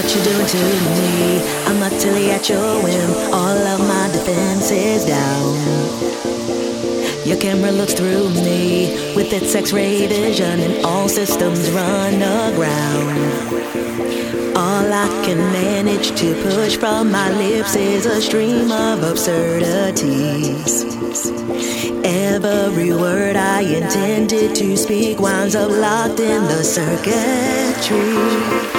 you doing to me? I'm utterly at your whim. All of my defenses down. Your camera looks through me with its X-ray vision, and all systems run aground. All I can manage to push from my lips is a stream of absurdities. Every word I intended to speak winds up locked in the circuitry.